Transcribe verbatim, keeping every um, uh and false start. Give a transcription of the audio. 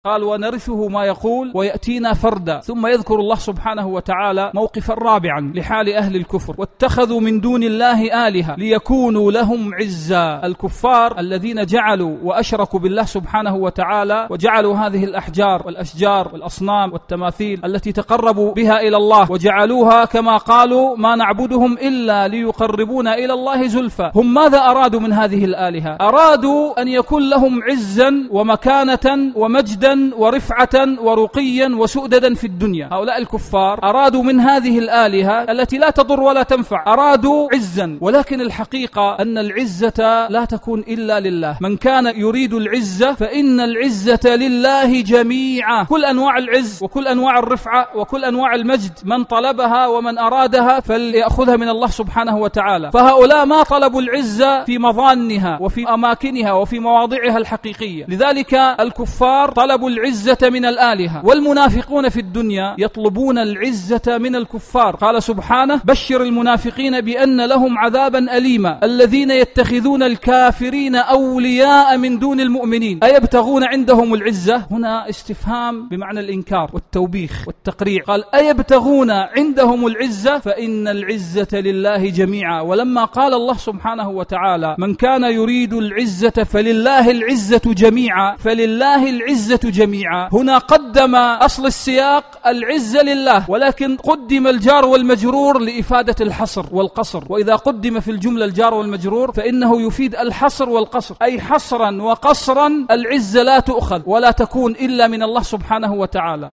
قال ونرثه ما يقول ويأتينا فردا. ثم يذكر الله سبحانه وتعالى موقفا رابعا لحال أهل الكفر: واتخذوا من دون الله آلهة ليكونوا لهم عزا. الكفار الذين جعلوا وأشركوا بالله سبحانه وتعالى وجعلوا هذه الأحجار والأشجار والأصنام والتماثيل التي تقربوا بها إلى الله وجعلوها كما قالوا ما نعبدهم إلا ليقربونا إلى الله زلفى. هم ماذا أرادوا من هذه الآلهة؟ أرادوا أن يكون لهم عزا ومكانة ومجدا ورفعة ورقيا وسؤددا في الدنيا. هؤلاء الكفار أرادوا من هذه الآلهة التي لا تضر ولا تنفع أرادوا عزا، ولكن الحقيقة أن العزة لا تكون إلا لله. من كان يريد العزة فإن العزة لله جميعا. كل أنواع العز وكل أنواع الرفعة وكل أنواع المجد من طلبها ومن أرادها فليأخذها من الله سبحانه وتعالى. فهؤلاء ما طلبوا العزة في مظانها وفي أماكنها وفي مواضعها الحقيقية، لذلك الكفار طلبوا العزة من الآلهة. والمنافقون في الدنيا يطلبون العزة من الكفار. قال سبحانه: بشر المنافقين بأن لهم عذابا أليما الذين يتخذون الكافرين أولياء من دون المؤمنين أيبتغون عندهم العزة. هنا استفهام بمعنى الإنكار والتوبيخ والتقريع. قال أيبتغون عندهم العزة فإن العزة لله جميعا. ولما قال الله سبحانه وتعالى من كان يريد العزة فلله العزة جميعا، فلله العزة جميعا، هنا قدم أصل السياق العزة لله، ولكن قدم الجار والمجرور لإفادة الحصر والقصر. وإذا قدم في الجملة الجار والمجرور فإنه يفيد الحصر والقصر، أي حصرا وقصرا العزة لا تؤخذ ولا تكون إلا من الله سبحانه وتعالى.